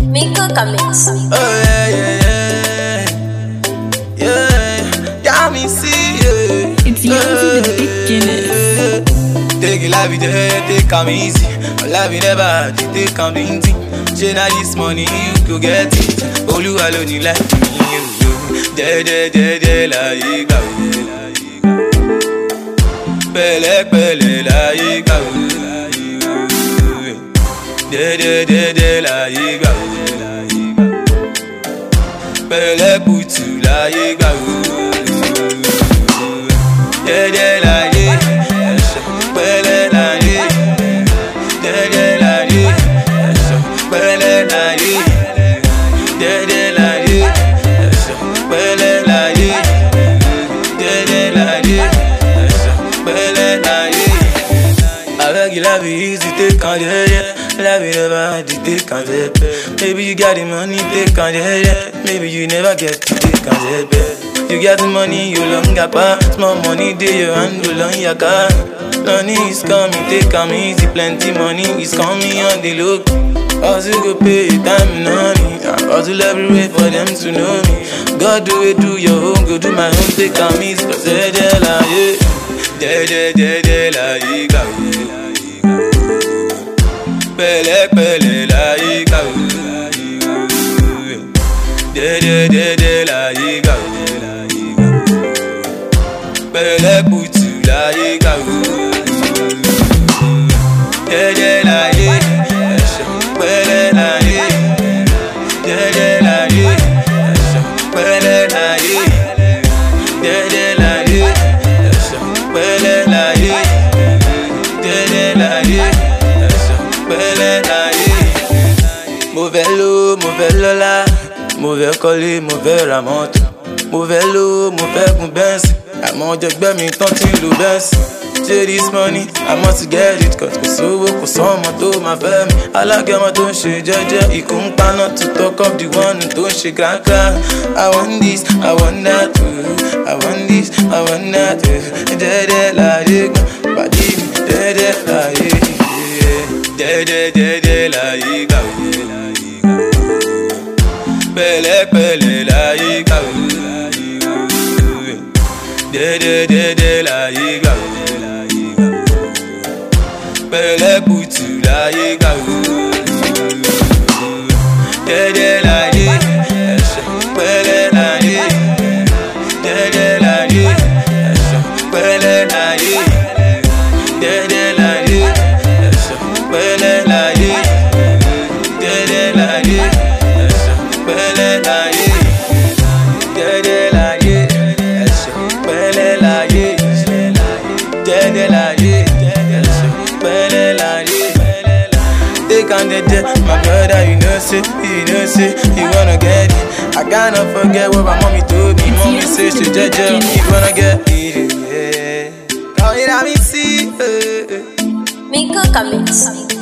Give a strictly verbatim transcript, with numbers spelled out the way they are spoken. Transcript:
Miko Comics. Oh yeah, yeah, yeah, yeah. Got me see, yeah. It's yours in the beginning. Take it life, take come easy. Life never, take come easy. Share this money, you go get it. Olu alone, you like me. De de de de la yiga. Pele pele la yiga. De de de de la yiga. Pele putu la yiga. De de la yiga. Pele la yiga. De de la yiga. Pele la yiga. De de la yiga. Pele la yiga. De de la yiga. Pele la yiga. Avec la vie, si t'es quand j'ai la vie never take on it. Maybe you got the money, take on it. Maybe you never get to take on it. You got the money, you long got pa. Small money, they you handle on your car. Money is coming, take on easy. Plenty money is coming on the look. Also go pay time and money. I hustle everywhere for them to know me. God do it, do your own, go do my own. Take on me, cause they de la ye, de de de de la ye ga. Pele pele la yiga. De de de de la yiga. Pele putu la yiga. De de la yiga. Pele la yiga. De de la yiga. Pele la yiga. De de la yiga. Pele la yiga. De de la yiga. Mauvais lot, mauvais lola, mauvais collé, mauvais ramonte. Mauvais lot, mauvais goubens. I'm on the baby, don't you lose. Say this money, I must get it. Cause we so work for someone to my family. I like my don't shake, Jaja. He couldn't pan not to talk of the one who don't shake, crack, crack. I want this, I want that too. I want this, I want that too. Dead, like, but dead, like, de de de de la yiga. Pele pele la yiga. De de de de la yiga. Pele putu la yiga. De de la yiga. Pele la yiga. De de la yiga. Pele la yiga. De de la yiga. Pele la yiga, de de la yiga, pele la yiga, de de la yiga, pele la yiga, de de la yiga, pele la yiga. Take on the day, my brother, you know say, you know say, you wanna get it. I cannot forget what my mommy told me. Mommy said she judge you wanna get it. Yeah, come here, let me see. Miko Comics.